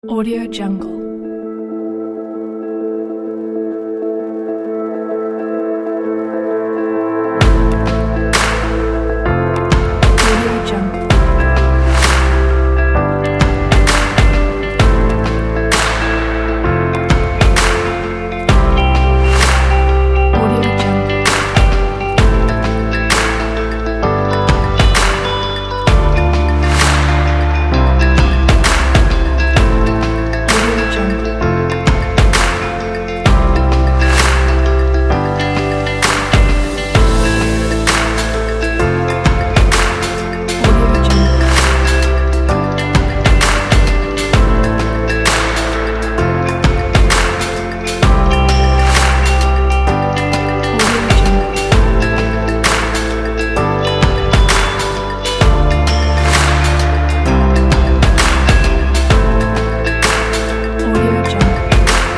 Audio Jungle. Audio Jungle. Audio Jungle. Audio Jungle. Audio Jungle. Audio Jungle. Audio Jungle.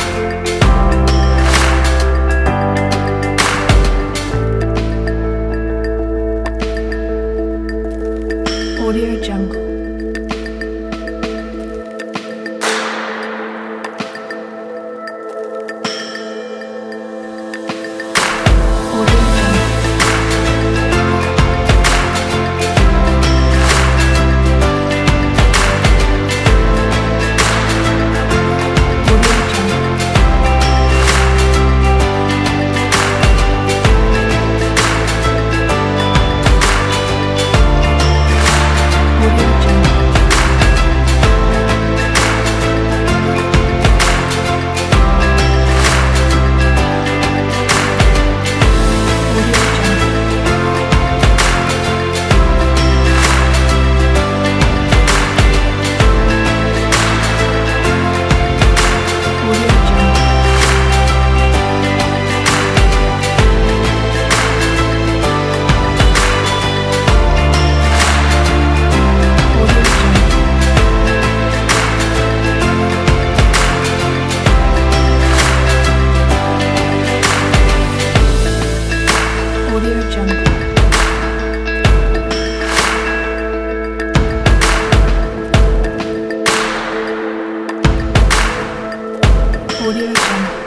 Audio Jungle. Audio Jungle. Audio Jungle. Audio Jungle. Audio Jungle. Audio Jungle. Audio Jungle. Audio Jungle. Audio Jungle.